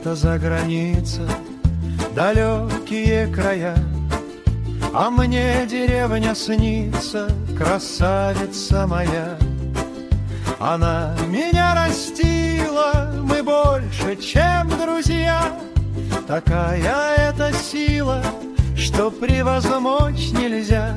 где-то за границей далекие края, а мне деревня снится, красавица моя. Она меня растила, мы больше, чем друзья. Такая эта сила, что превозмочь нельзя.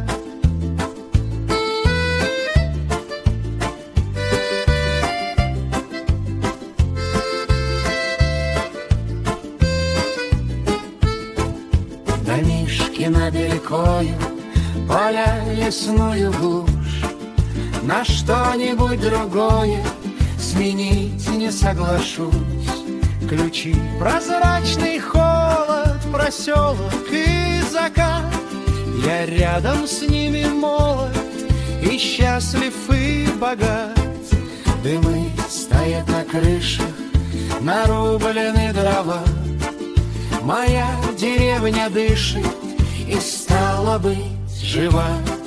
Домишки над рекою, поля, лесную глушь, на что-нибудь другое сменить не соглашусь. Ключи, прозрачный холод, проселок и закат, я рядом с ними молод и счастлив и богат. Дымы стоят на крышах, нарублены дрова, моя деревня дышит и стала быть жива.